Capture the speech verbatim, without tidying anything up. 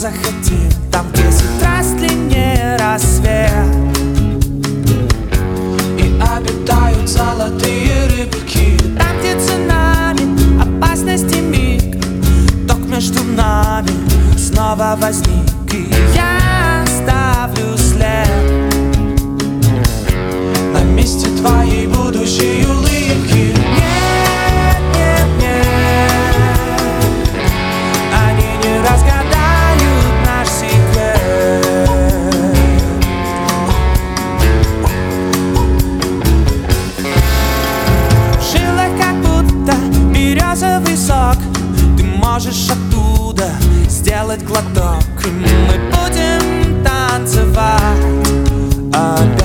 захотим. Там в десять раз длиннее рассвет, и обитают золотые рыбки. там, где цунами, опасности миг, ток между нами снова возник. И я оставлю след на месте твоей будущей улыбки. Нет, нет, нет, они не разгадают наш секрет. В жилах как будто березовый сок, ты можешь оттуда сделать глоток, и мы будем танцевать опять.